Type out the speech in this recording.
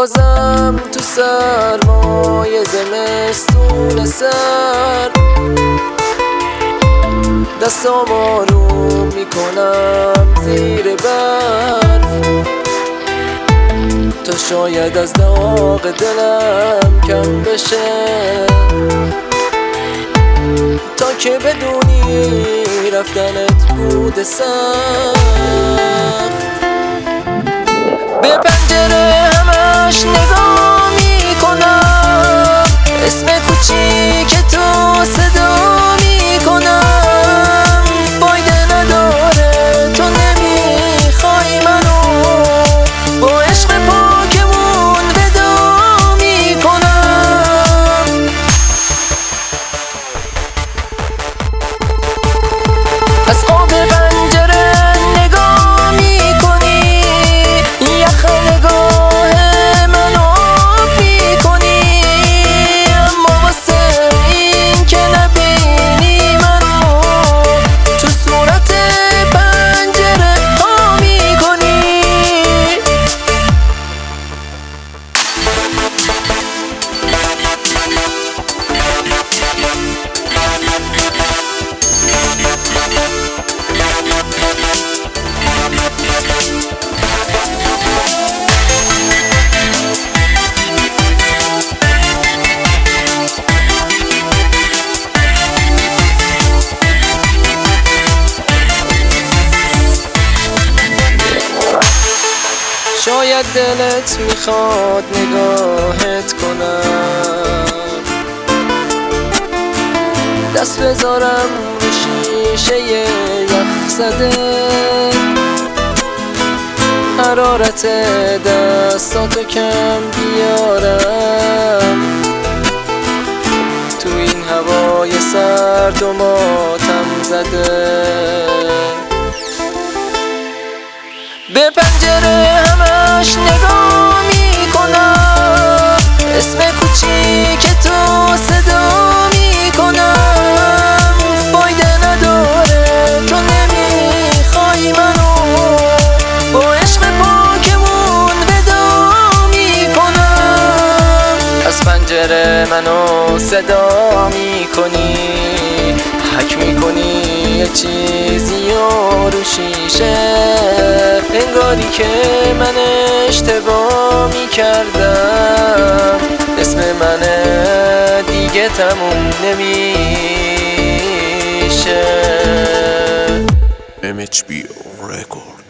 بازم تو سرمای زمستون سرد دستام آروم میکنم زیر برف تا شاید از داغ دلم کم بشه، تا که بدونی رفتنت بود سخت. به پنجره همش نگاه میکنم، اسم کوچیک تو صدا میکنم. فایده نداره تو نمیخوای منو، با عشق پاکمون ودا میکنم. از خواب پنجره نگاه میکنی، یخ نگاه منو میکنی، اما واسه این که نبینی منو تو صورت پنجره ها میکنی. شاید دلت میخواد نگاهت کنم، دست بذارم رو شیشه یخ زده، حرارت دستاتو کم بیارم تو این هوای سرد و ماتم زده. به پنجره همش نگاه میکنم، اسم کوچیک تو صدا میکنم. فایده نداره تو نمیخوای منو، با عشق پاکمون ودا میکنم. از پنجره منو صدا میکنی، حک میکنی یه چیزی رو شیشه، انگاری که من اشتباه میکردم. اسم من دیگه تموم نمیشه. MHBO Record.